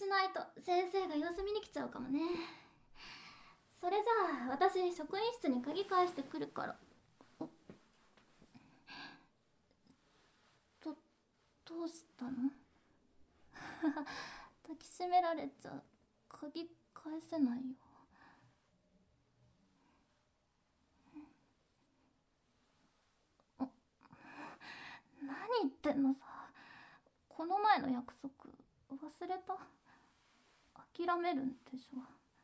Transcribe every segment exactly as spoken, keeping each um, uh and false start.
ないと先生が様子見に来ちゃうかもね。それじゃあ私職員室に鍵返してくるから。どどうしたの？抱きしめられちゃ鍵返せないよ。何言ってんのさ。この前の約束忘れた？諦めるんでしょ。好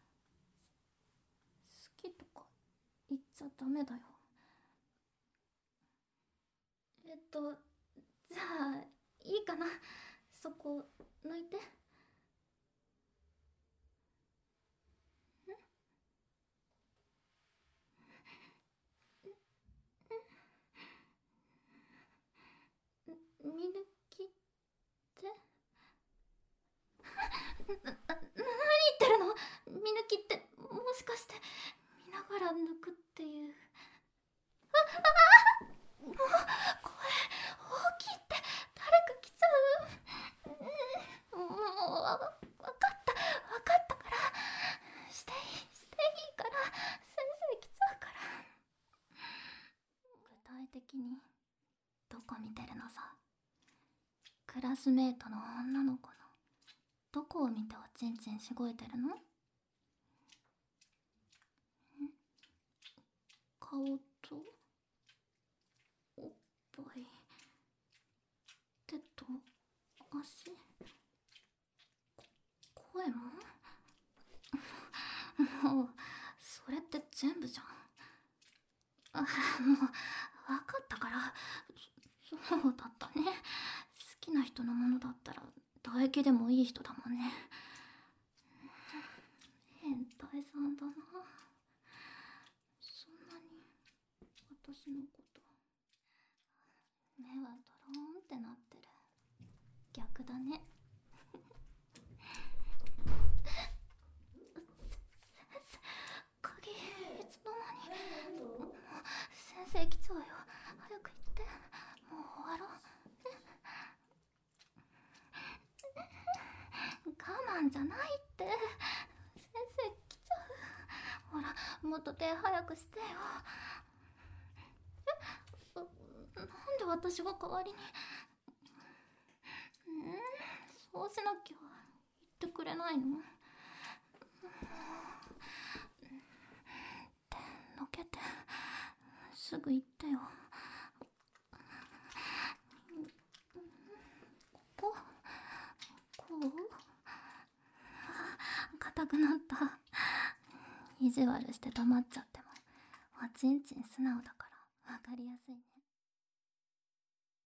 きとか言っちゃダメだよ。えっとじゃあいいかな、そこ抜いて。見抜きってな、な、何言ってるの？見抜きってもしかして見ながら抜くっていう。ああもう声大きいって、誰か来ちゃう。もうわ、わかったわかったから、していいしていいから、先生来ちゃうから。具体的にどこ見てるのさ。クラスメートの女の子のどこを見ておちんちんしごいてるの？ん？顔とおっぱい、手と足、声も？もうそれって全部じゃん。あ、もう分かったから。そそうだったね。好きな人のものだったら唾液でもいい人だもんね。変態さんだな。そんなに私のこと目はドローンってなってる。逆だね。鍵いつの間に。もう先生来ちゃうよ、早く行って。もう終わろう。我慢じゃないって、先生来ちゃう。ほらもっと手早くしてよ。え、なんで私が代わりに。ん、そうしなきゃ言ってくれないの？手のけてすぐ言ってよ。こここう硬くなった。意地悪して黙っちゃってもおちんちん素直だから分かりやすいね。